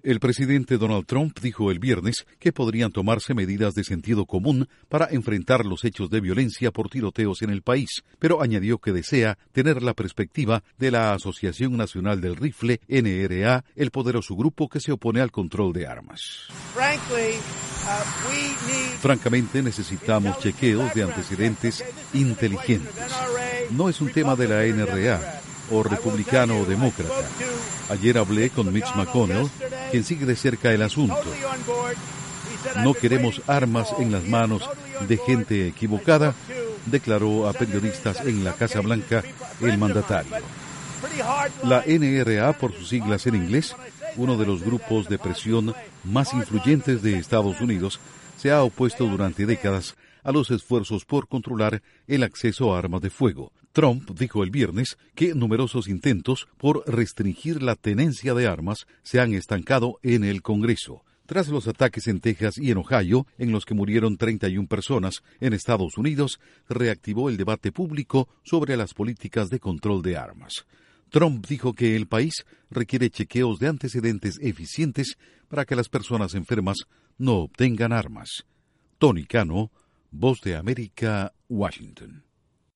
El presidente Donald Trump dijo el viernes que podrían tomarse medidas de sentido común para enfrentar los hechos de violencia por tiroteos en el país, pero añadió que desea tener la perspectiva de la Asociación Nacional del Rifle, NRA, el poderoso grupo que se opone al control de armas. Francamente, necesitamos chequeos de antecedentes inteligentes. No es un tema de la NRA, o republicano o demócrata. Ayer hablé con Mitch McConnell, quien sigue de cerca el asunto. No queremos armas en las manos de gente equivocada, declaró a periodistas en la Casa Blanca el mandatario. La NRA, por sus siglas en inglés, uno de los grupos de presión más influyentes de Estados Unidos, se ha opuesto durante décadas a los esfuerzos por controlar el acceso a armas de fuego. Trump dijo el viernes que numerosos intentos por restringir la tenencia de armas se han estancado en el Congreso. Tras los ataques en Texas y en Ohio, en los que murieron 31 personas en Estados Unidos, reactivó el debate público sobre las políticas de control de armas. Trump dijo que el país requiere chequeos de antecedentes eficientes para que las personas enfermas no obtengan armas. Tony Cano, Voz de América, Washington.